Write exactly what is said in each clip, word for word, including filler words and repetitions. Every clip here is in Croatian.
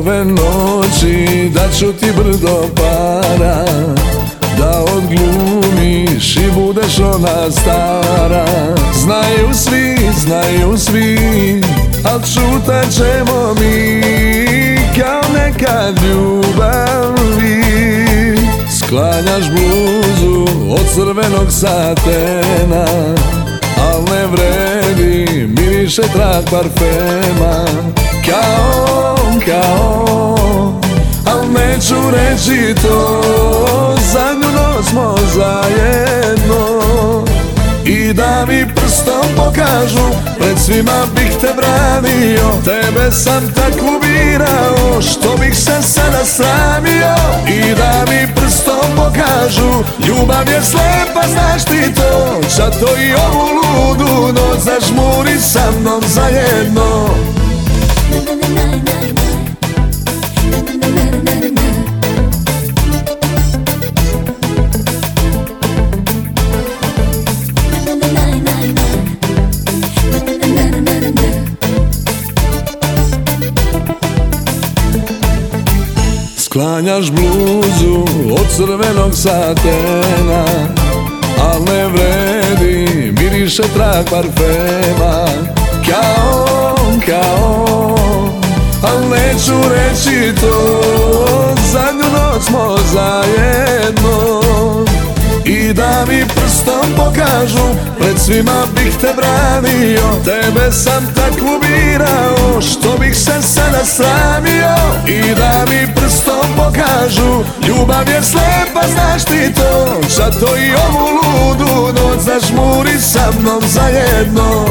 ove noći dat ću ti brdo para, da odglumiš i budeš ona stara. Znaju svi, znaju svi, al čutat ćemo mi kao nekad ljubavi. Sklanjaš bluzu od crvenog satena, al ne vredi, miriše trag parfema. Kao, kao, al neću reći to, zadnju noć smo zajedno. I da mi prstom pokažu, pred svima bih te branio. Tebe sam tako birao, što bih se sada sramio. I da mi prstom pokažu, ljubav je slepa, znaš ti to. Zato i ovu ludu noć zažmuri sa mnom zajedno. Sklanjaš bluzu od crvenog satena, al ne vredi, miriše trag parfema. Kao, kao, al neću reći to, zadnju noć smo zajedno. I da mi prstom pokažu, pred svima bih te branio. Tebe sam tako birao, što bih se sada sramio. I da mi prstom pokažu, ljubav je slepa, znaš ti to. Zato i ovu ludu noć zažmuri sa mnom zajedno.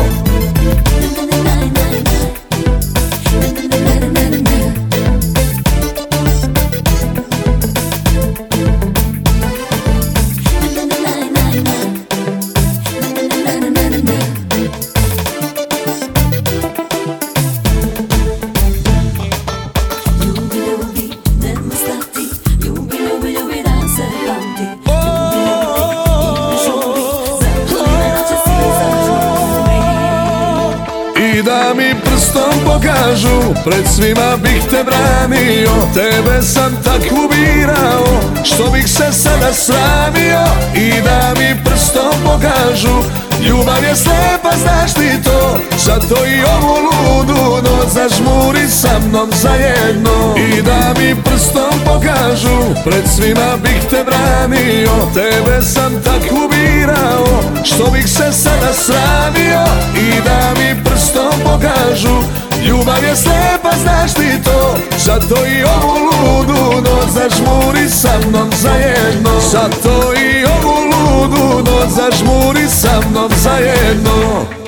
I da mi prstom pokažu, pred svima bih te branio. Tebe sam tako birao, što bih se sada sramio. I da mi prstom pokažu, ljubav je slepa, znaš ti to. Zato i ovu ludu noć zažmuri sa mnom zajedno. I da mi prstom pokažu, pred svima bih te branio. Tebe sam tako birao, što bih se sada sramio. I da mi prstom pokažu, ljubav je slepa, znaš ti to. Zato i ovu ludu noć zažmuri sa mnom zajedno. Zato i ovu ludu noć zažmuri sa mnom zajedno.